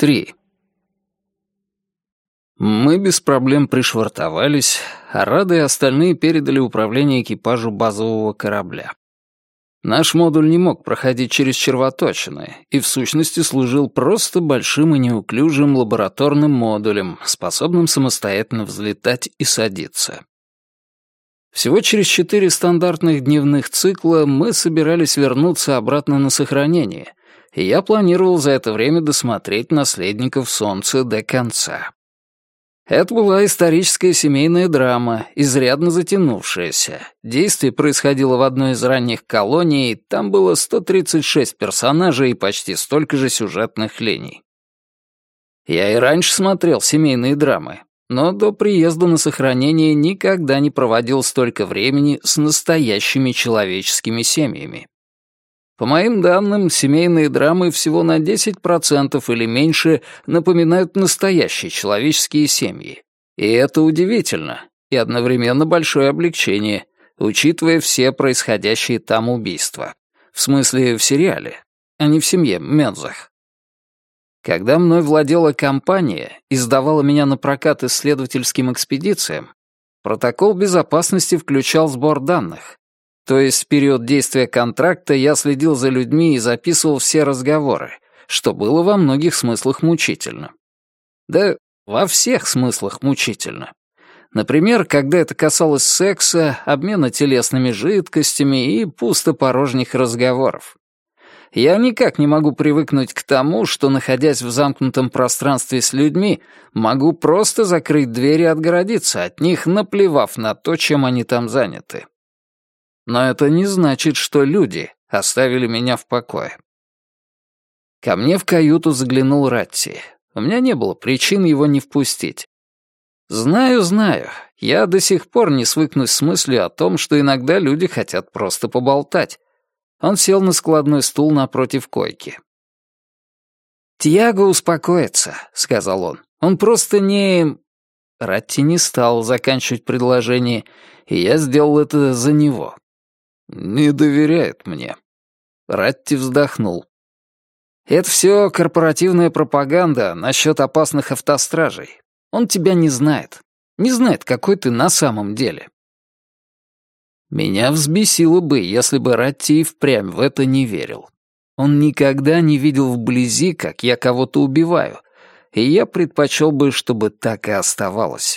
3. Мы без проблем пришвартовались, а Рада и остальные передали управление экипажу базового корабля. Наш модуль не мог проходить через червоточины и в сущности служил просто большим и неуклюжим лабораторным модулем, способным самостоятельно взлетать и садиться. Всего через 4 стандартных дневных цикла мы собирались вернуться обратно на сохранение, и я планировал за это время досмотреть «Наследников Солнца» до конца. Это была историческая семейная драма, изрядно затянувшаяся. Действие происходило в одной из ранних колоний, там было 136 персонажей и почти столько же сюжетных линий. Я и раньше смотрел семейные драмы, но до приезда на сохранение никогда не проводил столько времени с настоящими человеческими семьями. По моим данным, семейные драмы всего на 10% или меньше напоминают настоящие человеческие семьи. И это удивительно, и одновременно большое облегчение, учитывая все происходящие там убийства. В смысле, в сериале, а не в семье Мензах. Когда мной владела компания и сдавала меня на прокат исследовательским экспедициям, протокол безопасности включал сбор данных. То есть в период действия контракта я следил за людьми и записывал все разговоры, что было во многих смыслах мучительно. Да, во всех смыслах мучительно. Например, когда это касалось секса, обмена телесными жидкостями и пустопорожних разговоров. Я никак не могу привыкнуть к тому, что, находясь в замкнутом пространстве с людьми, могу просто закрыть дверь и отгородиться от них, наплевав на то, чем они там заняты. Но это не значит, что люди оставили меня в покое. Ко мне в каюту заглянул Ратти. У меня не было причин его не впустить. Знаю, я до сих пор не свыкнусь с мыслью о том, что иногда люди хотят просто поболтать. Он сел на складной стул напротив койки. «Тьяго успокоится», — сказал он. «Он просто не...» Ратти не стал заканчивать предложение, и я сделал это за него. «Не доверяет мне». Ратти вздохнул. «Это все корпоративная пропаганда насчет опасных автостражей. Он тебя не знает. Не знает, какой ты на самом деле». Меня взбесило бы, если бы Ратти и впрямь в это не верил. Он никогда не видел вблизи, как я кого-то убиваю, и я предпочел бы, чтобы так и оставалось.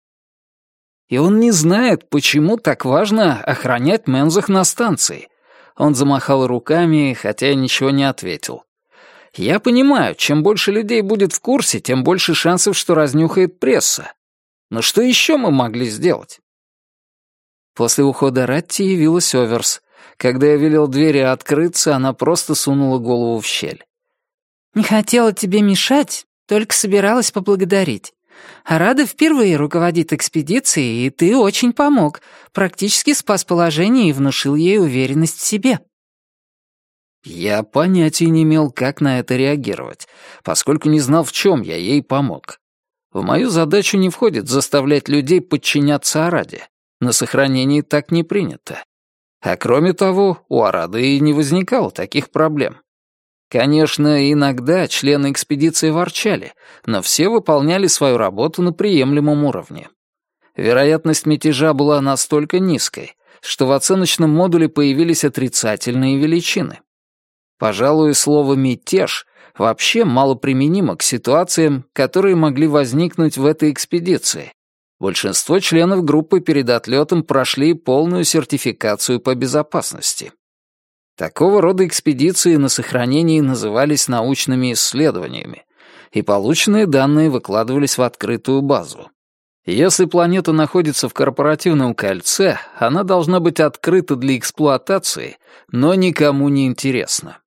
И он не знает, почему так важно охранять Мензах на станции. Он замахал руками, хотя я ничего не ответил. Я понимаю, чем больше людей будет в курсе, тем больше шансов, что разнюхает пресса. Но что еще мы могли сделать? После ухода Ратти явилась Оверс. Когда я велел двери открыться, она просто сунула голову в щель. «Не хотела тебе мешать, только собиралась поблагодарить. Арада впервые руководит экспедицией, и ты очень помог. Практически спас положение и внушил ей уверенность в себе». Я понятия не имел, как на это реагировать, поскольку не знал, в чем я ей помог. В мою задачу не входит заставлять людей подчиняться Араде. На сохранении так не принято. А кроме того, у Арады и не возникало таких проблем. Конечно, иногда члены экспедиции ворчали, но все выполняли свою работу на приемлемом уровне. Вероятность мятежа была настолько низкой, что в оценочном модуле появились отрицательные величины. Пожалуй, слово «мятеж» вообще малоприменимо к ситуациям, которые могли возникнуть в этой экспедиции. Большинство членов группы перед отлетом прошли полную сертификацию по безопасности. Такого рода экспедиции на сохранении назывались научными исследованиями, и полученные данные выкладывались в открытую базу. Если планета находится в корпоративном кольце, она должна быть открыта для эксплуатации, но никому не интересна.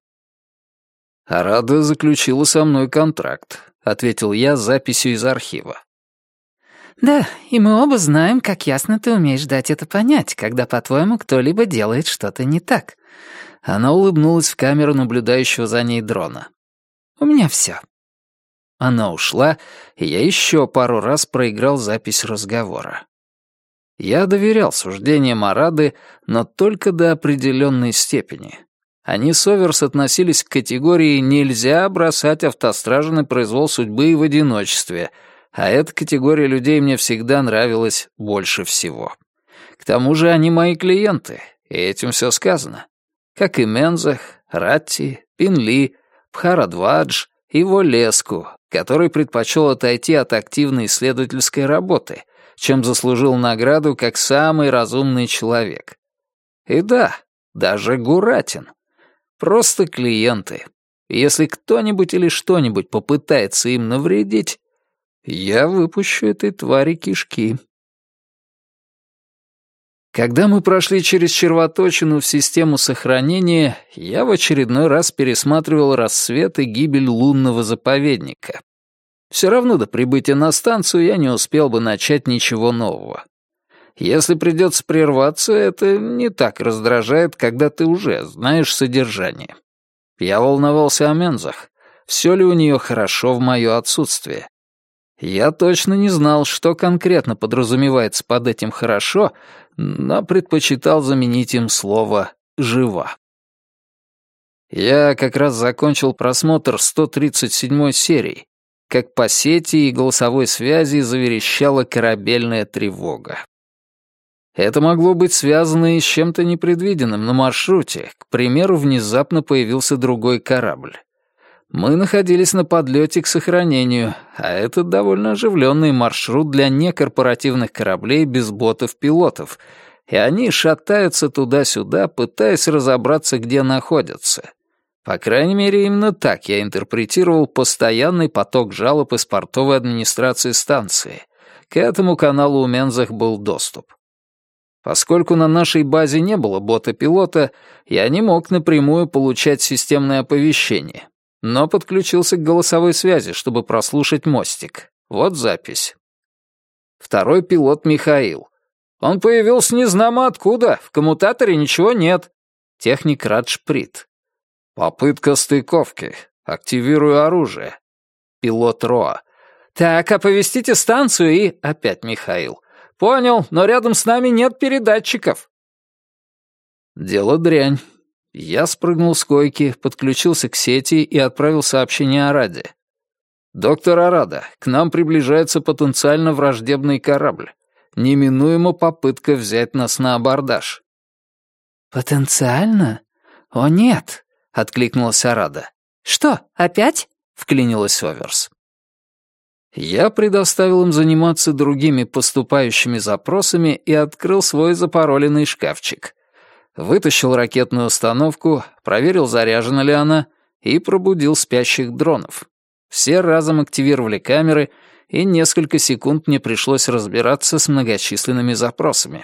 «Арада заключила со мной контракт», — ответил я записью из архива. «Да, и мы оба знаем, как ясно ты умеешь дать это понять, когда, по-твоему, кто-либо делает что-то не так». Она улыбнулась в камеру наблюдающего за ней дрона. «У меня все». Она ушла, и я еще пару раз проиграл запись разговора. Я доверял суждениям Арады, но только до определенной степени. Они с Оверс относились к категории «нельзя бросать автостражи на произвол судьбы и в одиночестве», а эта категория людей мне всегда нравилась больше всего. К тому же они мои клиенты, и этим все сказано. Как и Мензах, Ратти, Пинли, Бхарадвадж и Волеску, который предпочел отойти от активной исследовательской работы, чем заслужил награду как самый разумный человек. И да, даже Гуратин. Просто клиенты. Если кто-нибудь или что-нибудь попытается им навредить, я выпущу этой твари кишки. Когда мы прошли через червоточину в систему сохранения, я в очередной раз пересматривал рассвет и гибель лунного заповедника. Все равно до прибытия на станцию я не успел бы начать ничего нового. Если придется прерваться, это не так раздражает, когда ты уже знаешь содержание. Я волновался о Мензах. Все ли у нее хорошо в мое отсутствие? Я точно не знал, что конкретно подразумевается под этим «хорошо», но предпочитал заменить им слово «жива». Я как раз закончил просмотр 137-й серии, как по сети и голосовой связи заверещала корабельная тревога. Это могло быть связано и с чем-то непредвиденным на маршруте. К примеру, внезапно появился другой корабль. Мы находились на подлете к сохранению, а это довольно оживленный маршрут для некорпоративных кораблей без ботов-пилотов, и они шатаются туда-сюда, пытаясь разобраться, где находятся. По крайней мере, именно так я интерпретировал постоянный поток жалоб из портовой администрации станции. К этому каналу у Мензах был доступ. Поскольку на нашей базе не было бота-пилота, я не мог напрямую получать системное оповещение, но подключился к голосовой связи, чтобы прослушать мостик. Вот запись. Второй пилот Михаил. Он появился незнамо откуда, в коммутаторе ничего нет. Техник Раджприт. Попытка стыковки. Активирую оружие. Пилот Роа. Так, оповестите станцию и... Опять Михаил. Понял, но рядом с нами нет передатчиков. Дело дрянь. Я спрыгнул с койки, подключился к сети и отправил сообщение Араде. «Доктор Арада, к нам приближается потенциально враждебный корабль. Неминуема попытка взять нас на абордаж». «Потенциально? О, нет!» — откликнулась Арада. «Что, опять?» — вклинилась Оверс. Я предоставил им заниматься другими поступающими запросами и открыл свой запароленный шкафчик. Вытащил ракетную установку, проверил, заряжена ли она, и пробудил спящих дронов. Все разом активировали камеры, и несколько секунд мне пришлось разбираться с многочисленными запросами.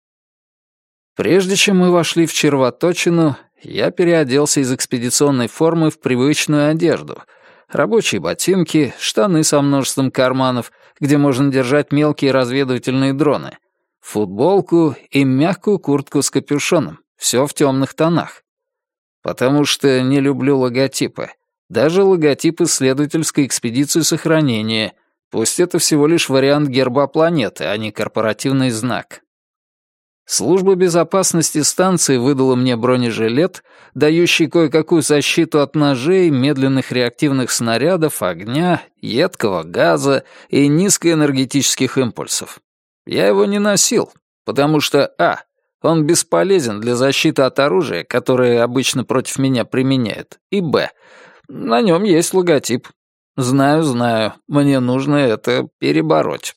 Прежде чем мы вошли в червоточину, я переоделся из экспедиционной формы в привычную одежду — рабочие ботинки, штаны со множеством карманов, где можно держать мелкие разведывательные дроны, футболку и мягкую куртку с капюшоном, все в темных тонах. Потому что не люблю логотипы. Даже логотип исследовательской экспедиции сохранения, пусть это всего лишь вариант герба планеты, а не корпоративный знак. Служба безопасности станции выдала мне бронежилет, дающий кое-какую защиту от ножей, медленных реактивных снарядов, огня, едкого газа и низкоэнергетических импульсов. Я его не носил, потому что он бесполезен для защиты от оружия, которое обычно против меня применяют, и на нем есть логотип. Знаю, мне нужно это перебороть.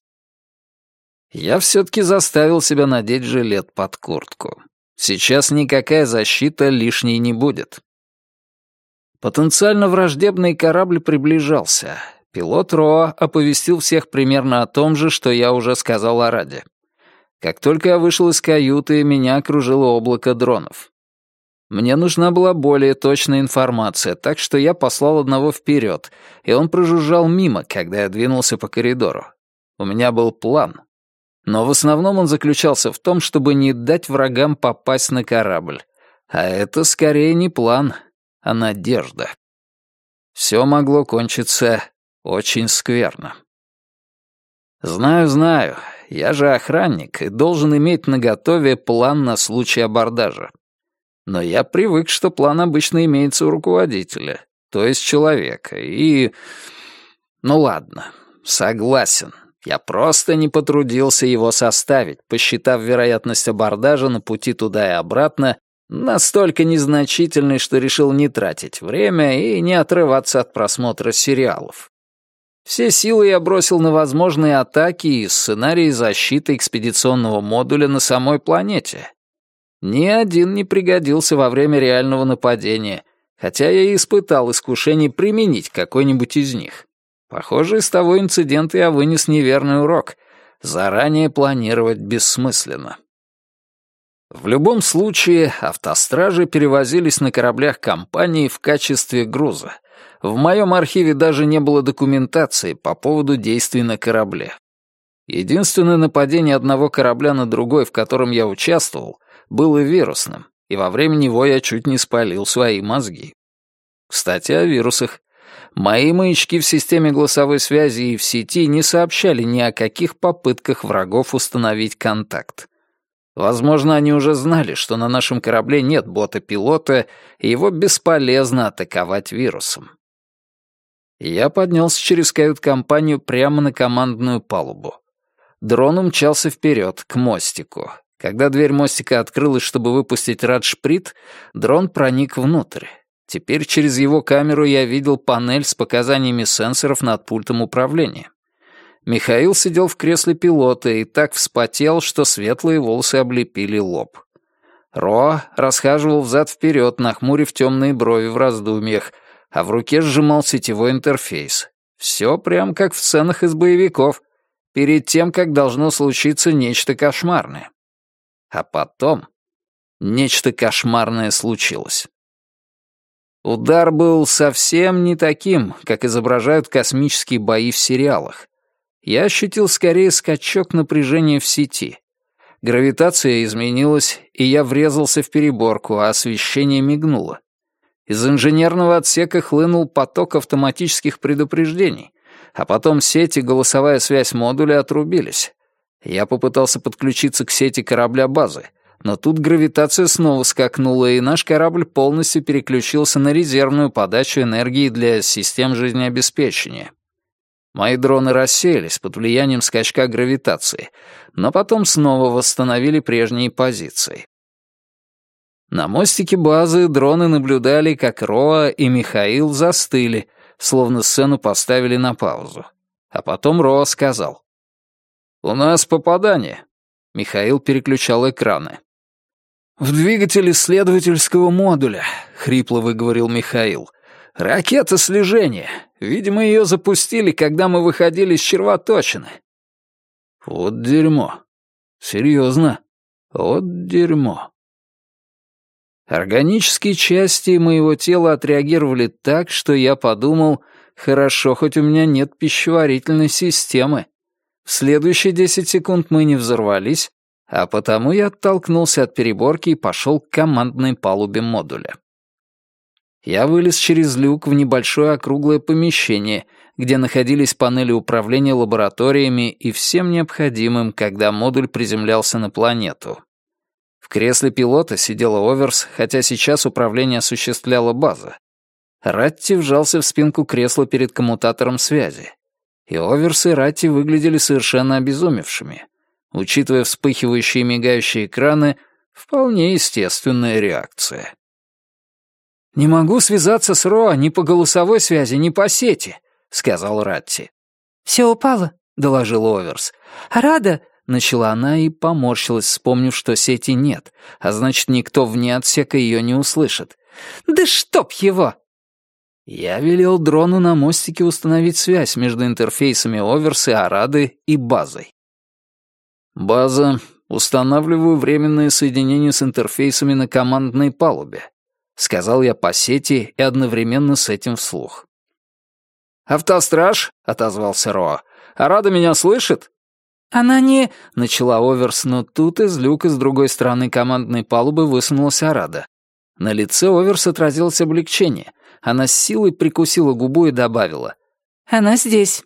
Я все-таки заставил себя надеть жилет под куртку. Сейчас никакая защита лишней не будет. Потенциально враждебный корабль приближался. Пилот Роа оповестил всех примерно о том же, что я уже сказал Араде. Как только я вышел из каюты, меня окружило облако дронов. Мне нужна была более точная информация, так что я послал одного вперед, и он прожужжал мимо, когда я двинулся по коридору. У меня был план. Но в основном он заключался в том, чтобы не дать врагам попасть на корабль. А это скорее не план, а надежда. Все могло кончиться очень скверно. Знаю, я же охранник и должен иметь наготове план на случай абордажа. Но я привык, что план обычно имеется у руководителя, то есть человека, и... Ну ладно, согласен. Я просто не потрудился его составить, посчитав вероятность абордажа на пути туда и обратно настолько незначительной, что решил не тратить время и не отрываться от просмотра сериалов. Все силы я бросил на возможные атаки и сценарии защиты экспедиционного модуля на самой планете. Ни один не пригодился во время реального нападения, хотя я и испытал искушение применить какой-нибудь из них. Похоже, из того инцидента я вынес неверный урок. Заранее планировать бессмысленно. В любом случае, автостражи перевозились на кораблях компании в качестве груза. В моем архиве даже не было документации по поводу действий на корабле. Единственное нападение одного корабля на другой, в котором я участвовал, было вирусным, и во время него я чуть не спалил свои мозги. Кстати, о вирусах. Мои маячки в системе голосовой связи и в сети не сообщали ни о каких попытках врагов установить контакт. Возможно, они уже знали, что на нашем корабле нет бота-пилота, и его бесполезно атаковать вирусом. Я поднялся через кают-компанию прямо на командную палубу. Дрон умчался вперед, к мостику. Когда дверь мостика открылась, чтобы выпустить Раджприт, дрон проник внутрь. Теперь через его камеру я видел панель с показаниями сенсоров над пультом управления. Михаил сидел в кресле пилота и так вспотел, что светлые волосы облепили лоб. Роа расхаживал взад-вперед, нахмурив темные брови в раздумьях, а в руке сжимал сетевой интерфейс. Все прям как в сценах из боевиков, перед тем, как должно случиться нечто кошмарное. А потом нечто кошмарное случилось. Удар был совсем не таким, как изображают космические бои в сериалах. Я ощутил скорее скачок напряжения в сети. Гравитация изменилась, и я врезался в переборку, а освещение мигнуло. Из инженерного отсека хлынул поток автоматических предупреждений, а потом сеть и голосовая связь модуля отрубились. Я попытался подключиться к сети корабля базы, но тут гравитация снова скакнула, и наш корабль полностью переключился на резервную подачу энергии для систем жизнеобеспечения. Мои дроны рассеялись под влиянием скачка гравитации, но потом снова восстановили прежние позиции. На мостике базы дроны наблюдали, как Роа и Михаил застыли, словно сцену поставили на паузу. А потом Роа сказал: «У нас попадание». Михаил переключал экраны. «В двигатель исследовательского модуля», — хрипло выговорил Михаил. «Ракета слежения. Видимо, ее запустили, когда мы выходили из червоточины». «Вот дерьмо. Серьезно. Вот дерьмо». Органические части моего тела отреагировали так, что я подумал, хорошо, хоть у меня нет пищеварительной системы. В следующие 10 секунд мы не взорвались, а потому я оттолкнулся от переборки и пошел к командной палубе модуля. Я вылез через люк в небольшое округлое помещение, где находились панели управления лабораториями и всем необходимым, когда модуль приземлялся на планету. В кресле пилота сидела Оверс, хотя сейчас управление осуществляла база. Ратти вжался в спинку кресла перед коммутатором связи. И Оверс, и Ратти выглядели совершенно обезумевшими. Учитывая вспыхивающие и мигающие экраны, вполне естественная реакция. «Не могу связаться с Роа ни по голосовой связи, ни по сети», — сказал Ратти. «Все упало», — доложил Оверс. «А Рада...» — начала она и поморщилась, вспомнив, что сети нет, а значит, никто вне отсека ее не услышит. «Да чтоб его!» Я велел дрону на мостике установить связь между интерфейсами Оверс и Арады и базой. «База, устанавливаю временное соединение с интерфейсами на командной палубе», — сказал я по сети и одновременно с этим вслух. «Автостраж», — отозвался Роа, — «Арада меня слышит?» «Она не...» — начала Оверс, но тут из люка с другой стороны командной палубы высунулась Арада. На лице Оверс отразилось облегчение. Она с силой прикусила губу и добавила: «Она здесь».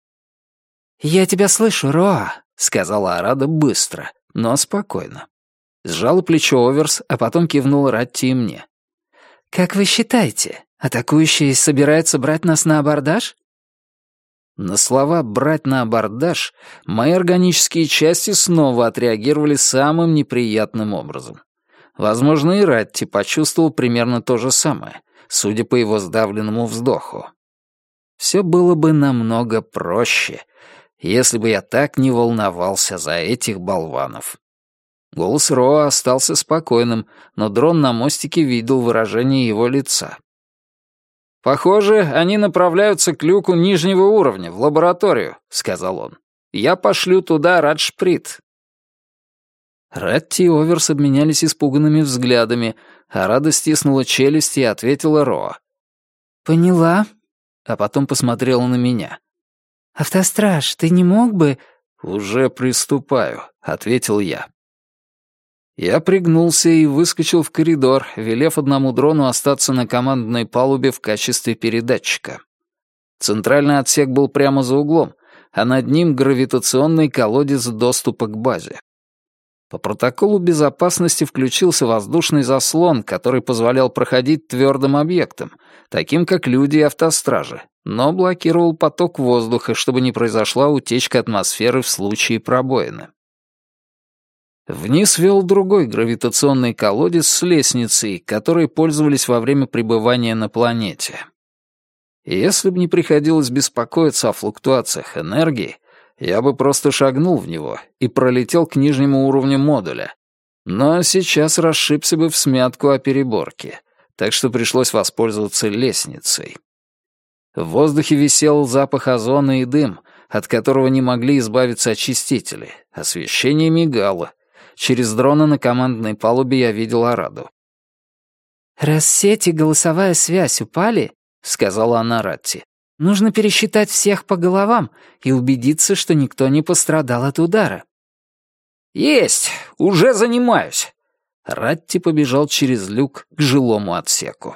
«Я тебя слышу, Роа», — сказала Арада быстро, но спокойно. Сжала плечо Оверс, а потом кивнула Ратти и мне. «Как вы считаете, атакующий собирается брать нас на абордаж?» На слова «брать на абордаж» мои органические части снова отреагировали самым неприятным образом. Возможно, и Ратти почувствовал примерно то же самое, судя по его сдавленному вздоху. Все было бы намного проще, если бы я так не волновался за этих болванов. Голос Роа остался спокойным, но дрон на мостике видел выражение его лица. «Похоже, они направляются к люку нижнего уровня, в лабораторию», — сказал он. «Я пошлю туда Раджприт». Ратти и Оверс обменялись испуганными взглядами, а Рада стиснула челюсти и ответила Роа. «Поняла», а потом посмотрела на меня. «Автостраж, ты не мог бы...» «Уже приступаю», — ответил я. Я пригнулся и выскочил в коридор, велев одному дрону остаться на командной палубе в качестве передатчика. Центральный отсек был прямо за углом, а над ним гравитационный колодец доступа к базе. По протоколу безопасности включился воздушный заслон, который позволял проходить твердым объектам, таким как люди и автостражи, но блокировал поток воздуха, чтобы не произошла утечка атмосферы в случае пробоины. Вниз вел другой гравитационный колодец с лестницей, которой пользовались во время пребывания на планете. И если бы не приходилось беспокоиться о флуктуациях энергии, я бы просто шагнул в него и пролетел к нижнему уровню модуля. Но сейчас расшибся бы всмятку о переборке, так что пришлось воспользоваться лестницей. В воздухе висел запах озона и дым, от которого не могли избавиться очистители. Освещение мигало. Через дрона на командной палубе я видел Араду. «Раз сеть и голосовая связь упали, — сказала она Ратти, — нужно пересчитать всех по головам и убедиться, что никто не пострадал от удара». «Есть! Уже занимаюсь!» Ратти побежал через люк к жилому отсеку.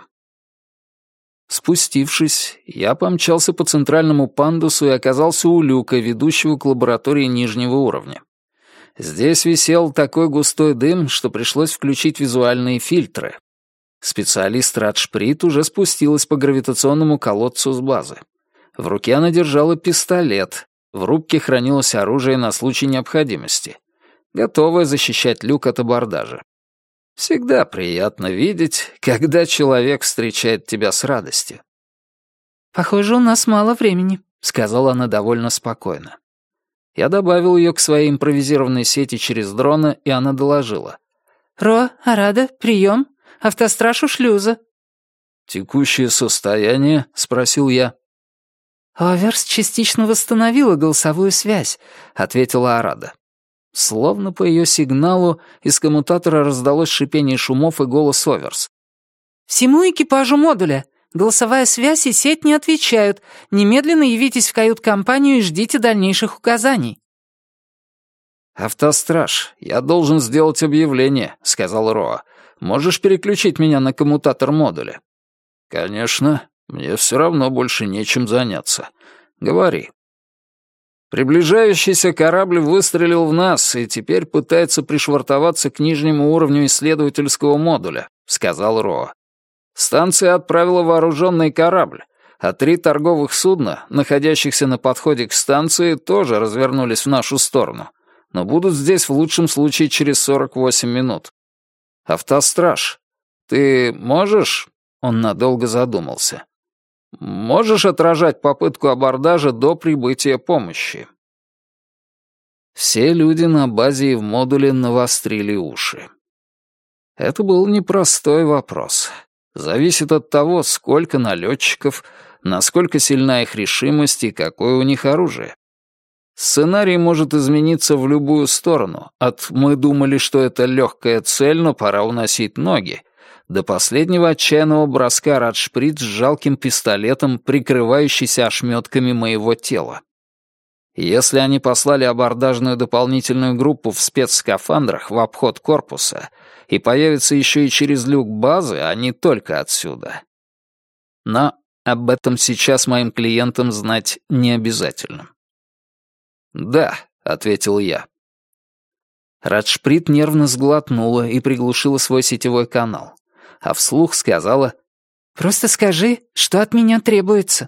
Спустившись, я помчался по центральному пандусу и оказался у люка, ведущего к лаборатории нижнего уровня. Здесь висел такой густой дым, что пришлось включить визуальные фильтры. Специалист Раджприт уже спустилась по гравитационному колодцу с базы. В руке она держала пистолет, в рубке хранилось оружие на случай необходимости, готовое защищать люк от абордажа. Всегда приятно видеть, когда человек встречает тебя с радостью. «Похоже, у нас мало времени», — сказала она довольно спокойно. Я добавил ее к своей импровизированной сети через дрона, и она доложила. «Ро, Арада, прием. Автостраж у шлюза». «Текущее состояние?» — спросил я. «Оверс частично восстановила голосовую связь», — ответила Арада. Словно по ее сигналу из коммутатора раздалось шипение шумов и голос Оверс. «Всему экипажу модуля. Голосовая связь и сеть не отвечают. Немедленно явитесь в кают-компанию и ждите дальнейших указаний». «Автостраж, я должен сделать объявление», — сказал Роа. «Можешь переключить меня на коммутатор модуля?» «Конечно. Мне все равно больше нечем заняться. Говори». «Приближающийся корабль выстрелил в нас и теперь пытается пришвартоваться к нижнему уровню исследовательского модуля», — сказал Роа. «Станция отправила вооруженный корабль, а 3 торговых судна, находящихся на подходе к станции, тоже развернулись в нашу сторону, но будут здесь в лучшем случае через 48 минут. Автостраж, ты можешь...» — он надолго задумался. «Можешь отражать попытку абордажа до прибытия помощи?» Все люди на базе и в модуле навострили уши. Это был непростой вопрос. Зависит от того, сколько налетчиков, насколько сильна их решимость и какое у них оружие. Сценарий может измениться в любую сторону, от «мы думали, что это легкая цель, но пора уносить ноги», до последнего отчаянного броска Раджприт с жалким пистолетом, прикрывающийся ошметками моего тела. Если они послали абордажную дополнительную группу в спецскафандрах в обход корпуса и появятся еще и через люк базы, а не только отсюда. Но об этом сейчас моим клиентам знать не обязательно. «Да», — ответил я. Раджприт нервно сглотнула и приглушила свой сетевой канал, а вслух сказала: «Просто скажи, что от меня требуется».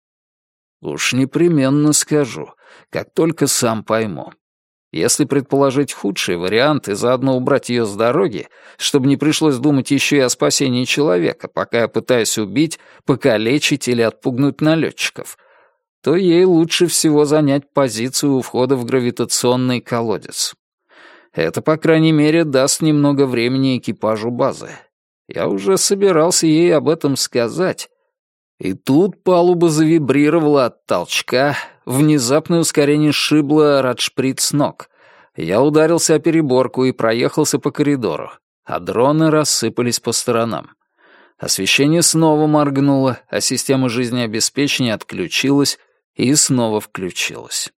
«Уж непременно скажу, как только сам пойму. Если предположить худший вариант и заодно убрать ее с дороги, чтобы не пришлось думать еще и о спасении человека, пока я пытаюсь убить, покалечить или отпугнуть налетчиков, то ей лучше всего занять позицию у входа в гравитационный колодец. Это, по крайней мере, даст немного времени экипажу базы. Я уже собирался ей об этом сказать». И тут палуба завибрировала от толчка, внезапное ускорение сшибло Раджприт с ног. Я ударился о переборку и проехался по коридору, а дроны рассыпались по сторонам. Освещение снова моргнуло, а система жизнеобеспечения отключилась и снова включилась.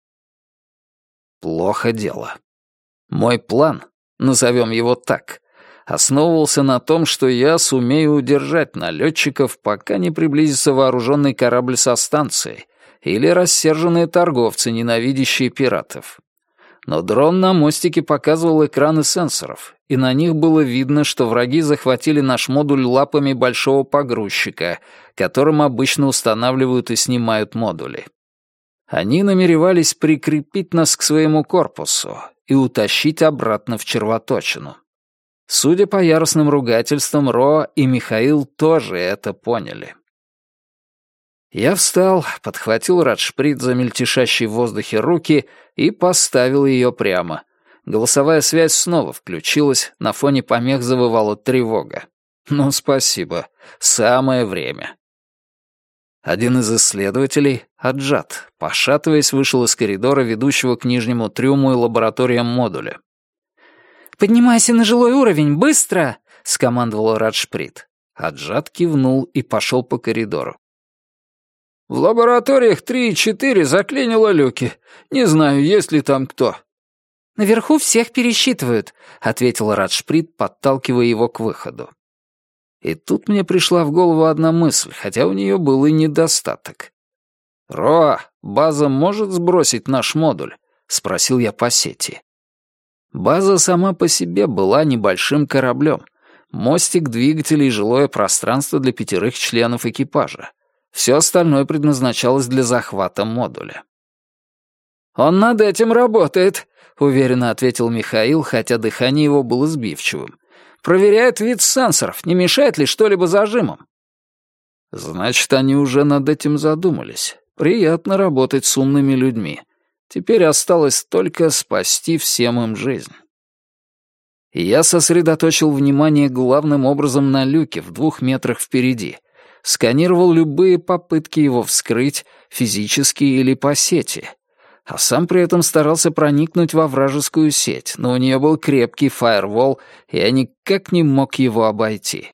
Плохо дело. Мой план, назовем его так, основывался на том, что я сумею удержать налетчиков, пока не приблизится вооруженный корабль со станции или рассерженные торговцы, ненавидящие пиратов. Но дрон на мостике показывал экраны сенсоров, и на них было видно, что враги захватили наш модуль лапами большого погрузчика, которым обычно устанавливают и снимают модули. Они намеревались прикрепить нас к своему корпусу и утащить обратно в червоточину. Судя по яростным ругательствам, Ро и Михаил тоже это поняли. Я встал, подхватил Раджприт за мельтешащие в воздухе руки и поставил ее прямо. Голосовая связь снова включилась, на фоне помех завывала тревога. Ну, спасибо, самое время. Один из исследователей, Аджат, пошатываясь, вышел из коридора, ведущего к нижнему трюму и лабораториям модуля. «Поднимайся на жилой уровень, быстро!» — скомандовал Раджприт. Аджат кивнул и пошел по коридору. «В лабораториях 3 и 4 заклинило люки. Не знаю, есть ли там кто». «Наверху всех пересчитывают», — ответил Раджприт, подталкивая его к выходу. И тут мне пришла в голову одна мысль, хотя у нее был и недостаток. «Ро, база может сбросить наш модуль?» — спросил я по сети. База сама по себе была небольшим кораблем. Мостик, двигатели и жилое пространство для 5 членов экипажа. Все остальное предназначалось для захвата модуля. «Он над этим работает», — уверенно ответил Михаил, хотя дыхание его было сбивчивым. «Проверяет вид сенсоров, не мешает ли что-либо зажимам». Значит, они уже над этим задумались. Приятно работать с умными людьми. Теперь осталось только спасти всем им жизнь. Я сосредоточил внимание главным образом на люке в 2 метрах впереди. Сканировал любые попытки его вскрыть, физически или по сети. А сам при этом старался проникнуть во вражескую сеть, но у нее был крепкий фаервол, и я никак не мог его обойти.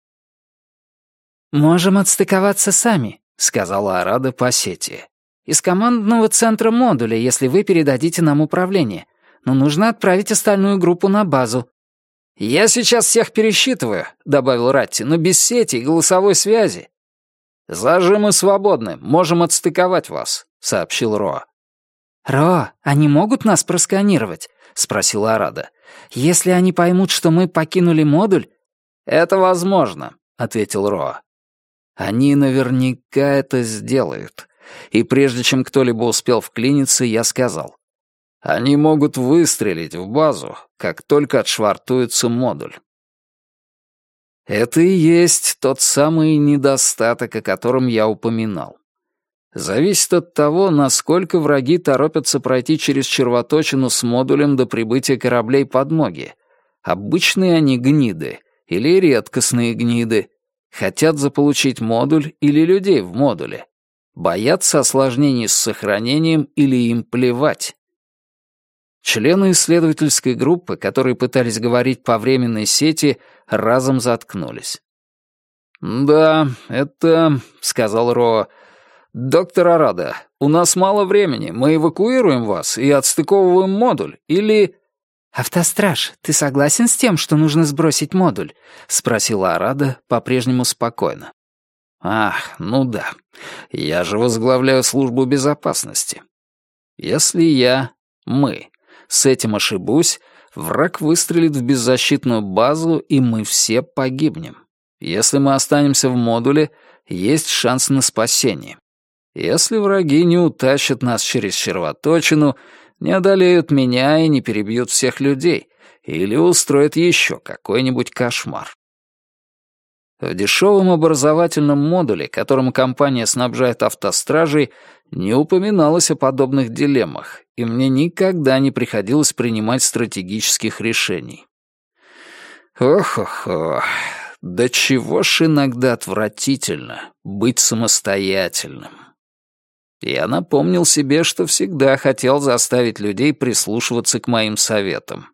«Можем отстыковаться сами», — сказала Арада по сети. «Из командного центра модуля, если вы передадите нам управление. Но нужно отправить остальную группу на базу». «Я сейчас всех пересчитываю», — добавил Ратти, «но без сети и голосовой связи». «Зажимы свободны, можем отстыковать вас», — сообщил Ро. «Ро, они могут нас просканировать?» — спросила Арада. «Если они поймут, что мы покинули модуль...» «Это возможно», — ответил Ро. «Они наверняка это сделают». И прежде чем кто-либо успел вклиниться, я сказал: «Они могут выстрелить в базу, как только отшвартуется модуль». Это и есть тот самый недостаток, о котором я упоминал. Зависит от того, насколько враги торопятся пройти через червоточину с модулем до прибытия кораблей подмоги. Обычные они гниды или редкостные гниды. Хотят заполучить модуль или людей в модуле. Боятся осложнений с сохранением или им плевать. Члены исследовательской группы, которые пытались говорить по временной сети, разом заткнулись. «Да, это...» — сказал Ро. «Доктор Арада, у нас мало времени. Мы эвакуируем вас и отстыковываем модуль, или...» «Автостраж, ты согласен с тем, что нужно сбросить модуль?» — спросила Арада по-прежнему спокойно. «Ах, ну да. Я же возглавляю службу безопасности. Если мы с этим ошибусь, враг выстрелит в беззащитную базу, и мы все погибнем. Если мы останемся в модуле, есть шанс на спасение. Если враги не утащат нас через червоточину, не одолеют меня и не перебьют всех людей, или устроят еще какой-нибудь кошмар. В дешевом образовательном модуле, которым компания снабжает автостражей, не упоминалось о подобных дилеммах, и мне никогда не приходилось принимать стратегических решений. Ох-ох-ох, до чего ж иногда отвратительно быть самостоятельным. Я напомнил себе, что всегда хотел заставить людей прислушиваться к моим советам.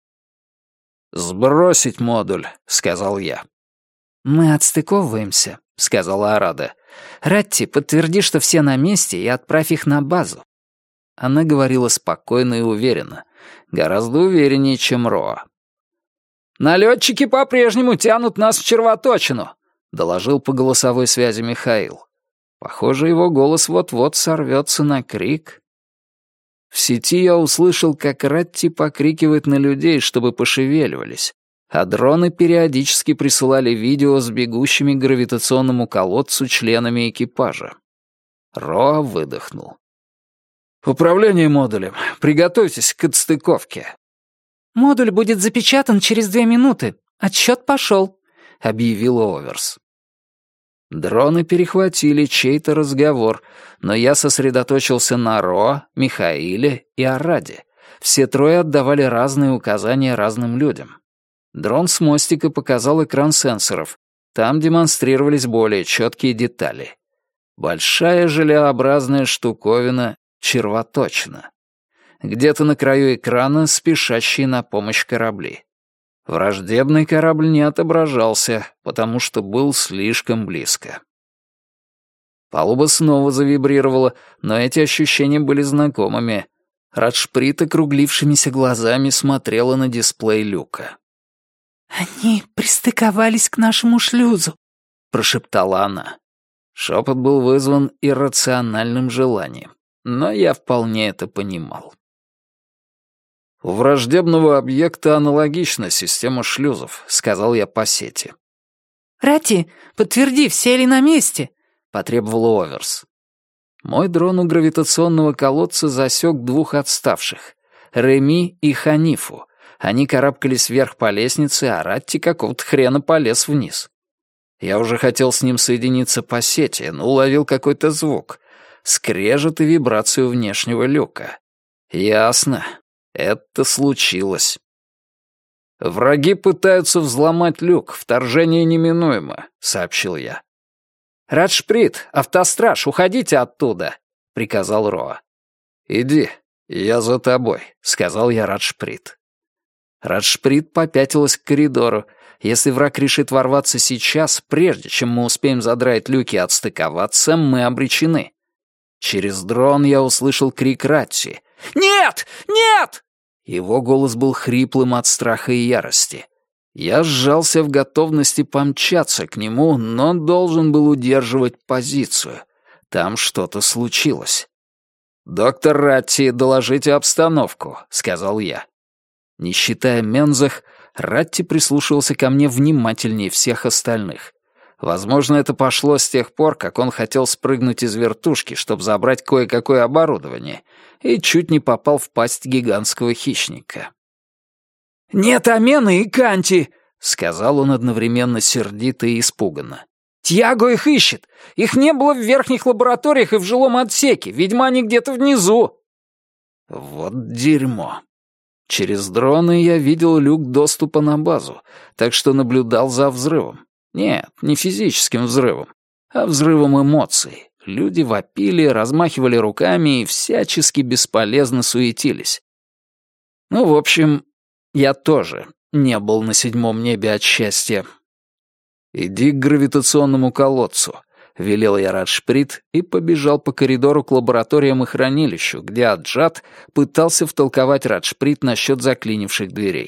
«Сбросить модуль», — сказал я. «Мы отстыковываемся», — сказала Арада. «Ратти, подтверди, что все на месте, и отправь их на базу». Она говорила спокойно и уверенно, гораздо увереннее, чем Роа. «Налетчики по-прежнему тянут нас в червоточину», — доложил по голосовой связи Михаил. Похоже, его голос вот-вот сорвется на крик. В сети я услышал, как Ратти покрикивает на людей, чтобы пошевеливались, а дроны периодически присылали видео с бегущими к гравитационному колодцу членами экипажа. Роа выдохнул. «Управление модулем. Приготовьтесь к отстыковке». «Модуль будет запечатан через 2 минуты. Отсчет пошел», — объявил Оверс. Дроны перехватили чей-то разговор, но я сосредоточился на Роа, Михаиле и Араде. Все трое отдавали разные указания разным людям. Дрон с мостика показал экран сенсоров. Там демонстрировались более четкие детали. Большая желеобразная штуковина — червоточина. Где-то на краю экрана спешащие на помощь корабли. Враждебный корабль не отображался, потому что был слишком близко. Палуба снова завибрировала, но эти ощущения были знакомыми. Раджприт округлившимися глазами смотрела на дисплей люка. «Они пристыковались к нашему шлюзу», — прошептала она. Шепот был вызван иррациональным желанием, но я вполне это понимал. «У враждебного объекта аналогична система шлюзов», — сказал я по сети. «Ратти, подтверди, все ли на месте?» — потребовал Оверс. Мой дрон у гравитационного колодца засек 2 отставших — Реми и Ханифу. Они карабкались вверх по лестнице, а Ратти какого-то хрена полез вниз. Я уже хотел с ним соединиться по сети, но уловил какой-то звук. Скрежет и вибрацию внешнего люка. Ясно. Это случилось. «Враги пытаются взломать люк, вторжение неминуемо», — сообщил я. «Раджприт, автостраж, уходите оттуда», — приказал Роа. «Иди, я за тобой», — сказал я Раджприт. Раджприт попятилась к коридору. Если враг решит ворваться сейчас, прежде чем мы успеем задрать люки и отстыковаться, мы обречены. Через дрон я услышал крик Ратти. «Нет! Нет!» Его голос был хриплым от страха и ярости. Я сжался в готовности помчаться к нему, но должен был удерживать позицию. Там что-то случилось. «Доктор Ратти, доложите обстановку», — сказал я. Не считая Мензах, Ратти прислушивался ко мне внимательнее всех остальных. Возможно, это пошло с тех пор, как он хотел спрыгнуть из вертушки, чтобы забрать кое-какое оборудование, и чуть не попал в пасть гигантского хищника. «Нет Амены и Канти!» — сказал он одновременно сердито и испуганно. «Тьяго их ищет! Их не было в верхних лабораториях и в жилом отсеке, видимо, они где-то внизу!» Вот дерьмо. Через дроны я видел люк доступа на базу, так что наблюдал за взрывом. Нет, не физическим взрывом, а взрывом эмоций. Люди вопили, размахивали руками и всячески бесполезно суетились. Ну, в общем, я тоже не был на 7-м небе от счастья. «Иди к гравитационному колодцу», — велел я Раджприт и побежал по коридору к лабораториям и хранилищу, где Аджат пытался втолковать Раджприт насчет заклинивших дверей.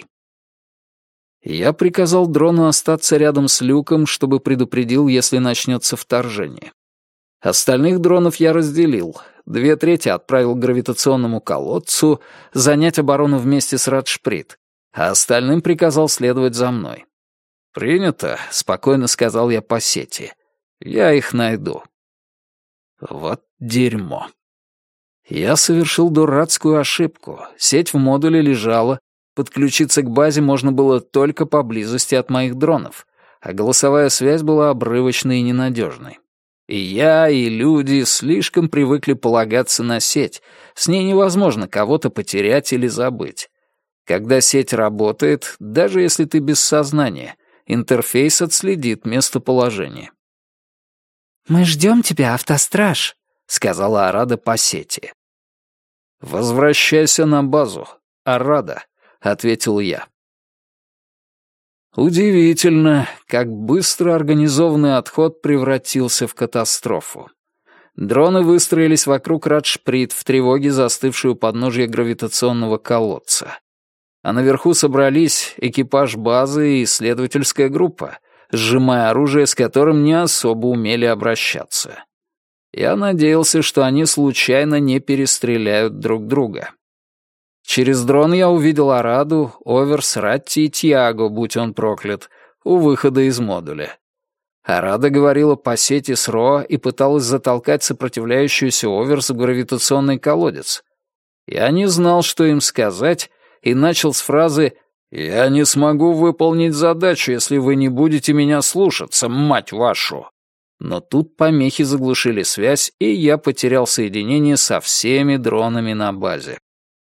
Я приказал дрону остаться рядом с люком, чтобы предупредил, если начнется вторжение. Остальных дронов я разделил. 2/3 отправил к гравитационному колодцу занять оборону вместе с Раджприт, а остальным приказал следовать за мной. «Принято», — спокойно сказал я по сети. «Я их найду». Вот дерьмо. Я совершил дурацкую ошибку. Сеть в модуле лежала, подключиться к базе можно было только поблизости от моих дронов, а голосовая связь была обрывочной и ненадежной. И я, и люди слишком привыкли полагаться на сеть. С ней невозможно кого-то потерять или забыть. Когда сеть работает, даже если ты без сознания, интерфейс отследит местоположение. «Мы ждем тебя, автостраж», — сказала Арада по сети. «Возвращайся на базу, Арада», — ответил я. Удивительно, как быстро организованный отход превратился в катастрофу. Дроны выстроились вокруг Раджприт в тревоге, застывшую у подножья гравитационного колодца. А наверху собрались экипаж базы и исследовательская группа, сжимая оружие, с которым не особо умели обращаться. Я надеялся, что они случайно не перестреляют друг друга. Через дрон я увидел Араду, Оверс, Ратти и Тьяго, будь он проклят, у выхода из модуля. Арада говорила по сети с Ро и пыталась затолкать сопротивляющуюся Оверс в гравитационный колодец. Я не знал, что им сказать, и начал с фразы «Я не смогу выполнить задачу, если вы не будете меня слушаться, мать вашу!» Но тут помехи заглушили связь, и я потерял соединение со всеми дронами на базе.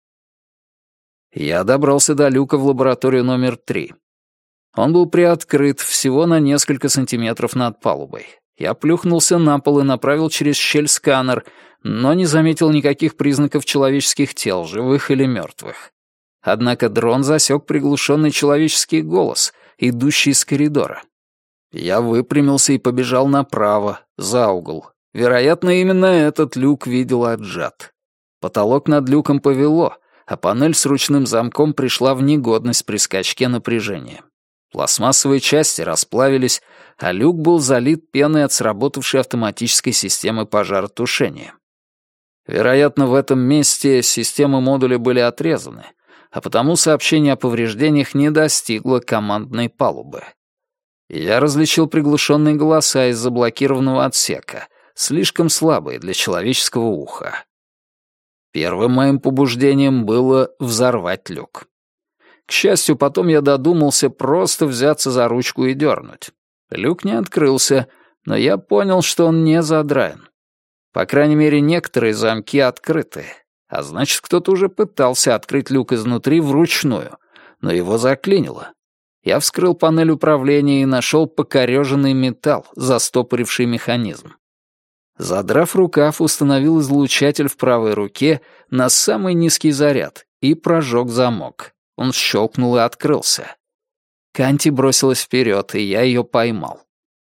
Я добрался до люка в лабораторию номер 3. Он был приоткрыт всего на несколько сантиметров над палубой. Я плюхнулся на пол и направил через щель сканер, но не заметил никаких признаков человеческих тел, живых или мертвых. Однако дрон засек приглушенный человеческий голос, идущий из коридора. Я выпрямился и побежал направо, за угол. Вероятно, именно этот люк видел Аджат. Потолок над люком повело, а панель с ручным замком пришла в негодность при скачке напряжения. Пластмассовые части расплавились, а люк был залит пеной от сработавшей автоматической системы пожаротушения. Вероятно, в этом месте системы модуля были отрезаны, а потому сообщение о повреждениях не достигло командной палубы. Я различил приглушенные голоса из заблокированного отсека, слишком слабые для человеческого уха. Первым моим побуждением было взорвать люк. К счастью, потом я додумался просто взяться за ручку и дернуть. Люк не открылся, но я понял, что он не задраен. По крайней мере, некоторые замки открыты, а значит, кто-то уже пытался открыть люк изнутри вручную, но его заклинило. Я вскрыл панель управления и нашел покореженный металл, застопоривший механизм. Задрав рукав, установил излучатель в правой руке на самый низкий заряд и прожег замок. Он щелкнул и открылся. Канти бросилась вперед, и я ее поймал.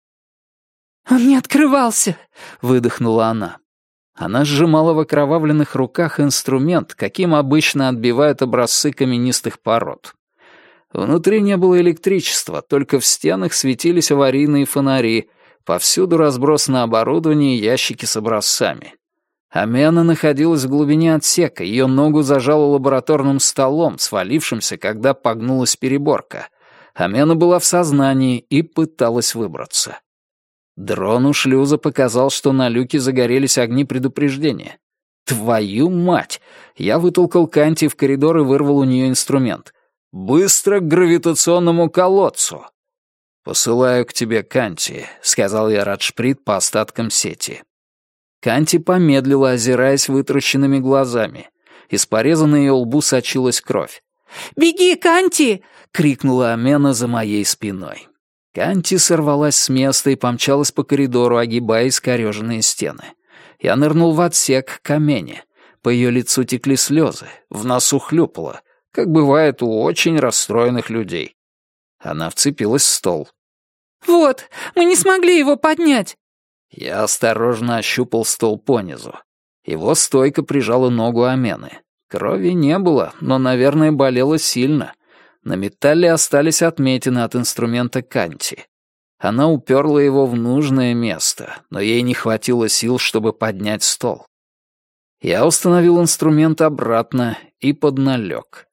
«Он не открывался!» — выдохнула она. Она сжимала в окровавленных руках инструмент, каким обычно отбивают образцы каменистых пород. Внутри не было электричества, только в стенах светились аварийные фонари, повсюду разбросано оборудование и ящики с образцами. Амена находилась в глубине отсека, ее ногу зажало лабораторным столом, свалившимся, когда погнулась переборка. Амена была в сознании и пыталась выбраться. Дрон у шлюза показал, что на люке загорелись огни предупреждения. Твою мать! Я вытолкал Канти в коридор и вырвал у нее инструмент. «Быстро к гравитационному колодцу!» «Посылаю к тебе Канти», — сказал я Раджприт по остаткам сети. Канти помедлила, озираясь вытращенными глазами. Из пореза на ее лбу сочилась кровь. «Беги, Канти!» — крикнула Амена за моей спиной. Канти сорвалась с места и помчалась по коридору, огибая искореженные стены. Я нырнул в отсек к Амене. По ее лицу текли слезы, в носу хлюпало, как бывает у очень расстроенных людей. Она вцепилась в стол. «Вот, мы не смогли его поднять!» Я осторожно ощупал стол понизу. Его стойко прижала ногу Амены. Крови не было, но, наверное, болело сильно. На металле остались отметины от инструмента Канти. Она уперла его в нужное место, но ей не хватило сил, чтобы поднять стол. Я установил инструмент обратно и подналег.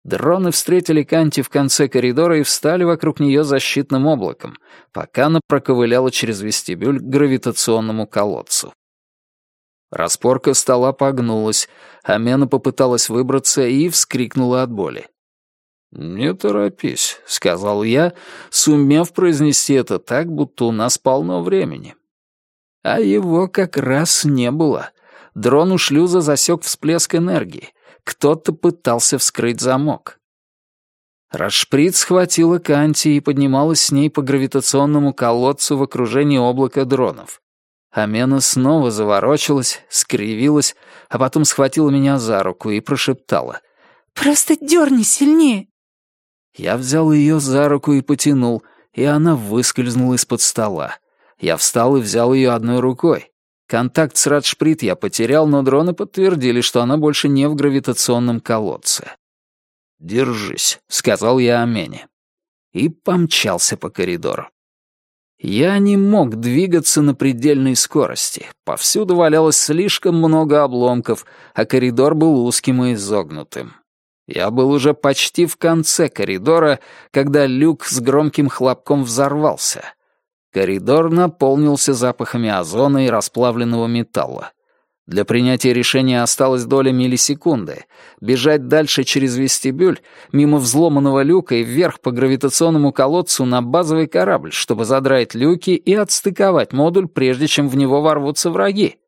Дроны встретили Канти в конце коридора и встали вокруг нее защитным облаком, пока она проковыляла через вестибюль к гравитационному колодцу. Распорка стола погнулась, а Мена попыталась выбраться и вскрикнула от боли. «Не торопись», — сказал я, сумев произнести это так, будто у нас полно времени. А его как раз не было. Дрон у шлюза засек всплеск энергии. Кто-то пытался вскрыть замок. Рашприт схватила Канти и поднималась с ней по гравитационному колодцу в окружении облака дронов. Амена снова заворочилась, скривилась, а потом схватила меня за руку и прошептала: «Просто дерни сильнее!» Я взял ее за руку и потянул, и она выскользнула из-под стола. Я встал и взял ее одной рукой. Контакт с Радшприт я потерял, но дроны подтвердили, что она больше не в гравитационном колодце. «Держись», — сказал я Амене. И помчался по коридору. Я не мог двигаться на предельной скорости. Повсюду валялось слишком много обломков, а коридор был узким и изогнутым. Я был уже почти в конце коридора, когда люк с громким хлопком взорвался. Коридор наполнился запахами озона и расплавленного металла. Для принятия решения осталась доля миллисекунды. Бежать дальше через вестибюль, мимо взломанного люка и вверх по гравитационному колодцу на базовый корабль, чтобы задраить люки и отстыковать модуль, прежде чем в него ворвутся враги.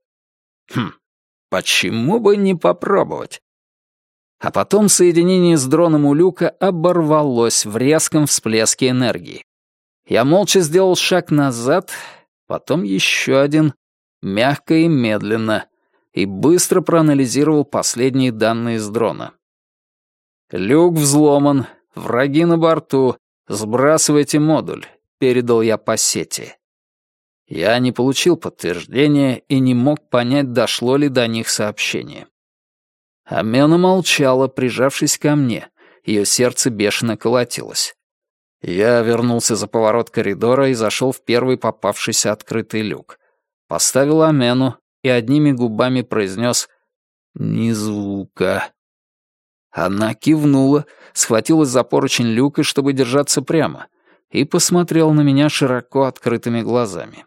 Почему бы не попробовать? А потом соединение с дроном у люка оборвалось в резком всплеске энергии. Я молча сделал шаг назад, потом еще один, мягко и медленно, и быстро проанализировал последние данные с дрона. «Люк взломан, враги на борту, сбрасывайте модуль», — передал я по сети. Я не получил подтверждения и не мог понять, дошло ли до них сообщение. Амена молчала, прижавшись ко мне, ее сердце бешено колотилось. Я вернулся за поворот коридора и зашел в первый попавшийся открытый люк. Поставил Амену и одними губами произнес «Ни звука». Она кивнула, схватилась за поручень люка, чтобы держаться прямо, и посмотрела на меня широко открытыми глазами.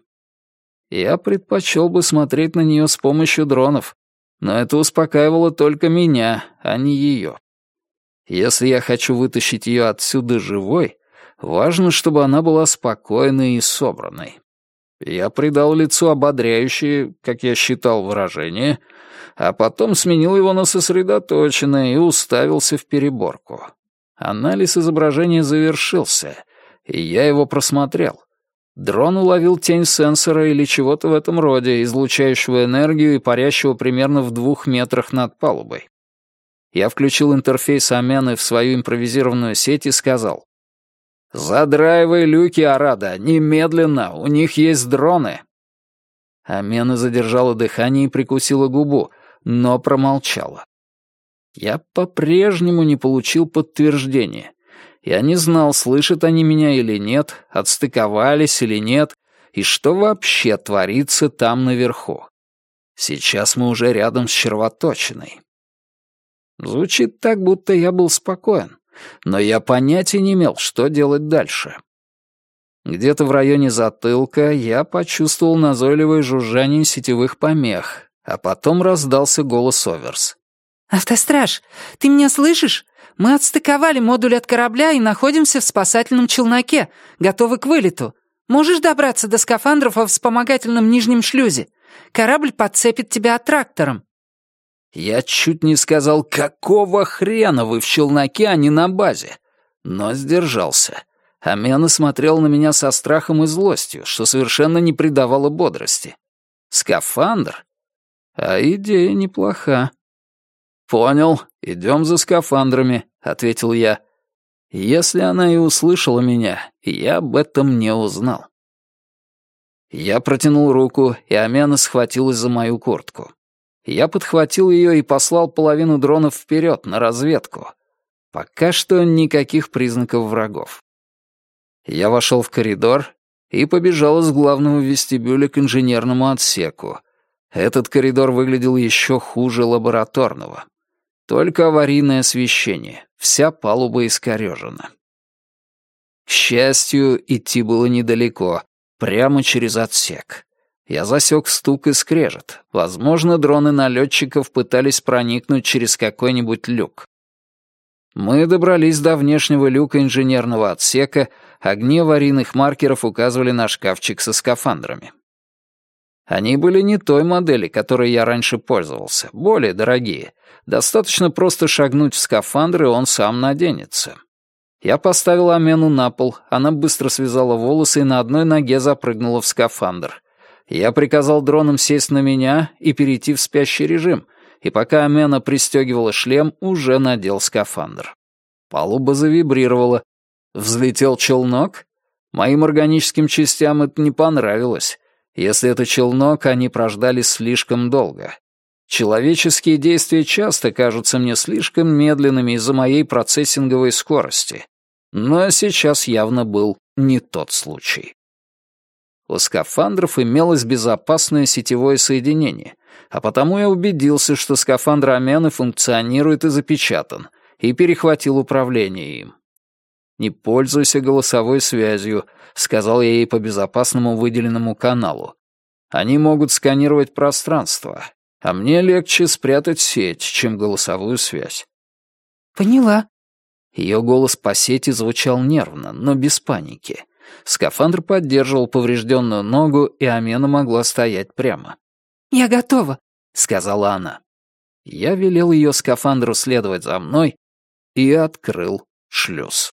Я предпочел бы смотреть на нее с помощью дронов, но это успокаивало только меня, а не ее. Если я хочу вытащить ее отсюда живой, важно, чтобы она была спокойной и собранной. Я придал лицу ободряющее, как я считал, выражение, а потом сменил его на сосредоточенное и уставился в переборку. Анализ изображения завершился, и я его просмотрел. Дрон уловил тень сенсора или чего-то в этом роде, излучающего энергию и парящего примерно в 2 метрах над палубой. Я включил интерфейс Амены в свою импровизированную сеть и сказал: «Задраивай люки, Арада, немедленно, у них есть дроны». Амена задержала дыхание и прикусила губу, но промолчала. Я по-прежнему не получил подтверждения. Я не знал, слышат они меня или нет, отстыковались или нет, и что вообще творится там наверху. Сейчас мы уже рядом с червоточиной. Звучит так, будто я был спокоен, но я понятия не имел, что делать дальше. Где-то в районе затылка я почувствовал назойливое жужжание сетевых помех, а потом раздался голос Оверс. «Автостраж, ты меня слышишь? Мы отстыковали модуль от корабля и находимся в спасательном челноке, готовы к вылету. Можешь добраться до скафандров во вспомогательном нижнем шлюзе? Корабль подцепит тебя аттрактором». Я чуть не сказал, какого хрена вы в челноке, а не на базе, но сдержался. Амена смотрел на меня со страхом и злостью, что совершенно не придавало бодрости. Скафандр? А идея неплоха. «Понял, идем за скафандрами», — ответил я. Если она и услышала меня, я об этом не узнал. Я протянул руку, и Амена схватилась за мою куртку. Я подхватил ее и послал половину дронов вперед, на разведку. Пока что никаких признаков врагов. Я вошел в коридор и побежал из главного вестибюля к инженерному отсеку. Этот коридор выглядел еще хуже лабораторного. Только аварийное освещение, вся палуба искорёжена. К счастью, идти было недалеко, прямо через отсек. Я засек стук и скрежет. Возможно, дроны налетчиков пытались проникнуть через какой-нибудь люк. Мы добрались до внешнего люка инженерного отсека, огни аварийных маркеров указывали на шкафчик со скафандрами. Они были не той модели, которой я раньше пользовался, более дорогие. Достаточно просто шагнуть в скафандр, и он сам наденется. Я поставил Амену на пол, она быстро связала волосы и на одной ноге запрыгнула в скафандр. Я приказал дронам сесть на меня и перейти в спящий режим, и пока Амена пристегивала шлем, уже надел скафандр. Палуба завибрировала. Взлетел челнок? Моим органическим частям это не понравилось. Если это челнок, они прождали слишком долго. Человеческие действия часто кажутся мне слишком медленными из-за моей процессинговой скорости. Но сейчас явно был не тот случай. У скафандров имелось безопасное сетевое соединение, а потому я убедился, что скафандр Амены функционирует и запечатан, и перехватил управление им. «Не пользуйся голосовой связью», — сказал я ей по безопасному выделенному каналу. «Они могут сканировать пространство, а мне легче спрятать сеть, чем голосовую связь». «Поняла». Ее голос по сети звучал нервно, но без паники. Скафандр поддерживал поврежденную ногу, и Амена могла стоять прямо. «Я готова», — сказала она. Я велел ее скафандру следовать за мной и открыл шлюз.